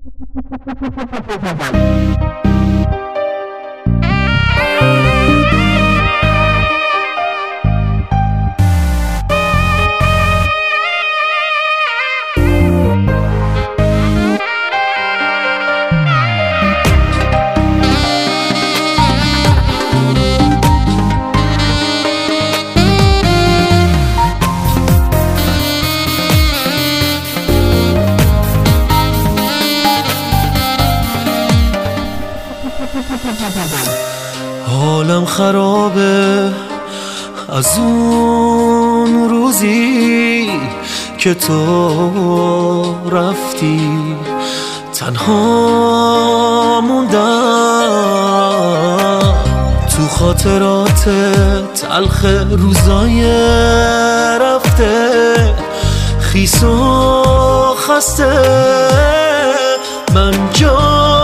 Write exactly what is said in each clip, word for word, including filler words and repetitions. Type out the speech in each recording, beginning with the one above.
حالم خرابه از اون روزی که تو رفتی، تنها موندم تو خاطرات تلخ روزای رفته، خیس و خسته من جا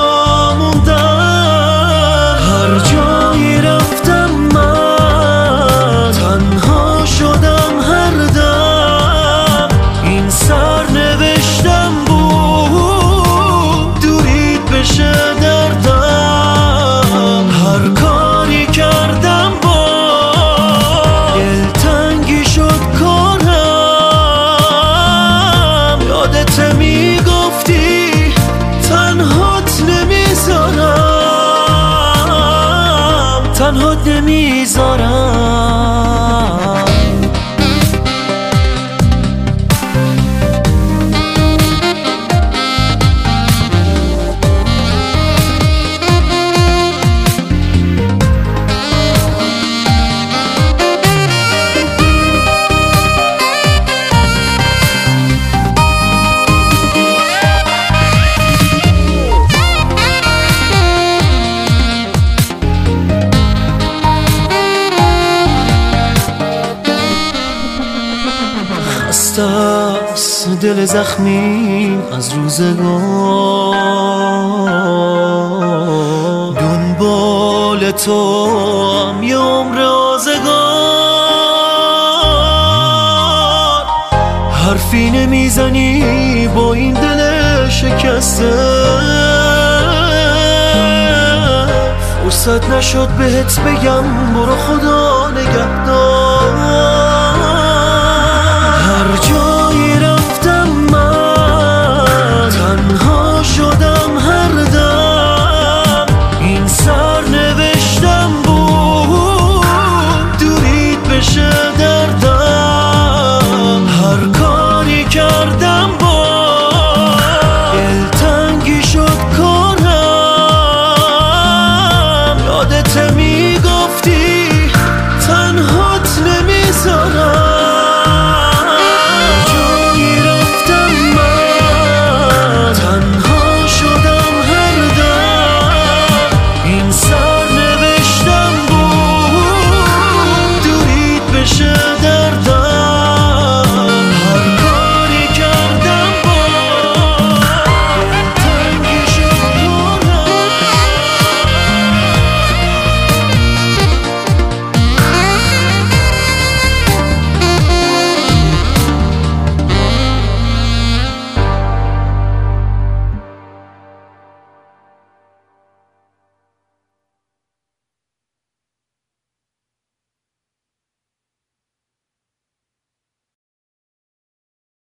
موندم. هر جایی رفتم من تنها شدم، هر دم این سرنوشتم بود دورید بشه دردم. هر کاری کردم با دلتنگی شد کارم، یادت میگفتی تنهات نمیذارم، تنهات نمیذارم. خسته است دل زخمی از روزگار، دنبال تو هم یه عمر آزگار. حرفی نمیزنی با این دل شکسته، فرصت نشد بهت بگم برو خدا نگهدار.